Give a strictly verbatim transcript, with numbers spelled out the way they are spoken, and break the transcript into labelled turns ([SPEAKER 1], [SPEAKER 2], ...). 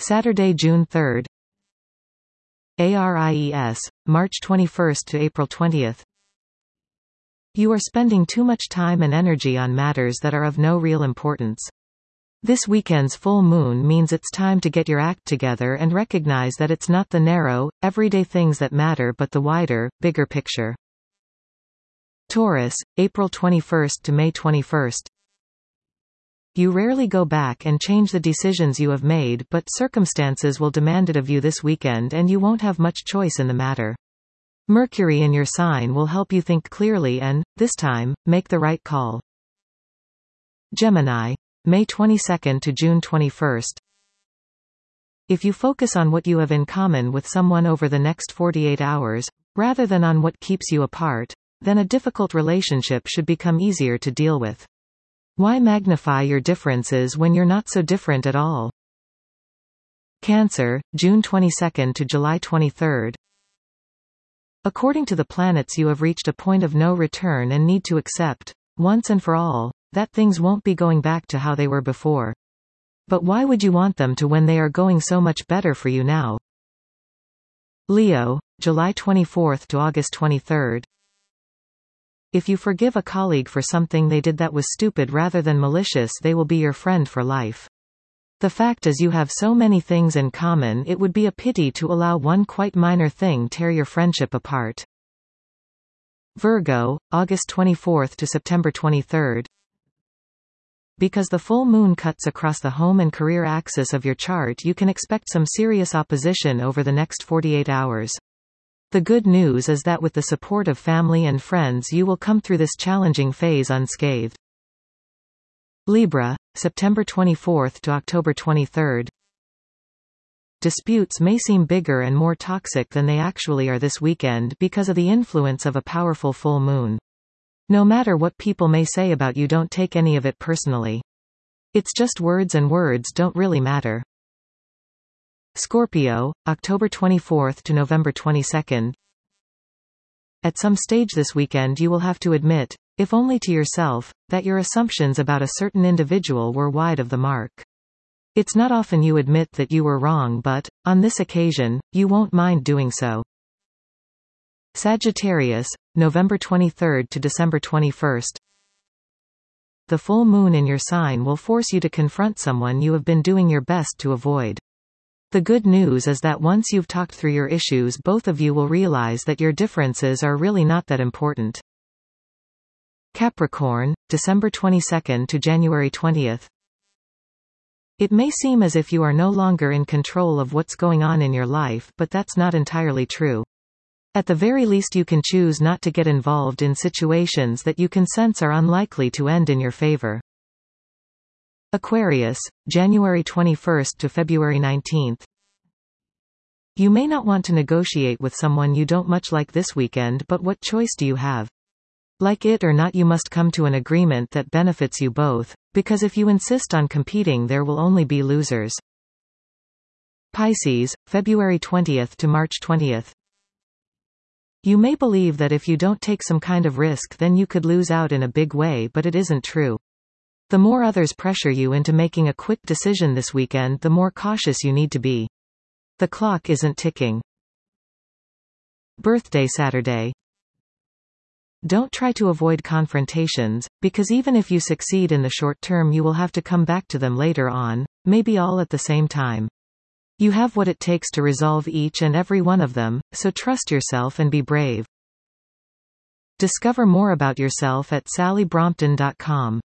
[SPEAKER 1] Saturday, June third. ARIES, March twenty-first to April twentieth. You are spending too much time and energy on matters that are of no real importance. This weekend's full moon means it's time to get your act together and recognize that it's not the narrow, everyday things that matter but the wider, bigger picture. Taurus, April twenty-first to May twenty-first. You rarely go back and change the decisions you have made, but circumstances will demand it of you this weekend and you won't have much choice in the matter. Mercury in your sign will help you think clearly and, this time, make the right call. Gemini, May twenty-second to June twenty-first. If you focus on what you have in common with someone over the next forty-eight hours, rather than on what keeps you apart, then a difficult relationship should become easier to deal with. Why magnify your differences when you're not so different at all? Cancer, June twenty-second to July twenty-third. According to the planets, you have reached a point of no return and need to accept, once and for all, that things won't be going back to how they were before. But why would you want them to when they are going so much better for you now? Leo, July twenty-fourth to August twenty-third. If you forgive a colleague for something they did that was stupid rather than malicious, they will be your friend for life. The fact is you have so many things in common, it would be a pity to allow one quite minor thing tear your friendship apart. Virgo, August twenty-fourth to September twenty-third. Because the full moon cuts across the home and career axis of your chart, you can expect some serious opposition over the next forty-eight hours. The good news is that with the support of family and friends you will come through this challenging phase unscathed. Libra, September twenty-fourth to October twenty-third. Disputes may seem bigger and more toxic than they actually are this weekend because of the influence of a powerful full moon. No matter what people may say about you, don't take any of it personally. It's just words, and words don't really matter. Scorpio, October twenty-fourth to November twenty-second. At some stage this weekend you will have to admit, if only to yourself, that your assumptions about a certain individual were wide of the mark. It's not often you admit that you were wrong, but, on this occasion, you won't mind doing so. Sagittarius, November twenty-third to December twenty-first. The full moon in your sign will force you to confront someone you have been doing your best to avoid. The good news is that once you've talked through your issues, both of you will realize that your differences are really not that important. Capricorn, December twenty-second to January twentieth. It may seem as if you are no longer in control of what's going on in your life, but that's not entirely true. At the very least you can choose not to get involved in situations that you can sense are unlikely to end in your favor. Aquarius, January twenty-first to February nineteenth. You may not want to negotiate with someone you don't much like this weekend, but what choice do you have? Like it or not, you must come to an agreement that benefits you both, because if you insist on competing there will only be losers. Pisces, February twentieth to March twentieth. You may believe that if you don't take some kind of risk then you could lose out in a big way, but it isn't true. The more others pressure you into making a quick decision this weekend, the more cautious you need to be. The clock isn't ticking. Birthday Saturday. Don't try to avoid confrontations, because even if you succeed in the short term you will have to come back to them later on, maybe all at the same time. You have what it takes to resolve each and every one of them, so trust yourself and be brave. Discover more about yourself at sally brompton dot com.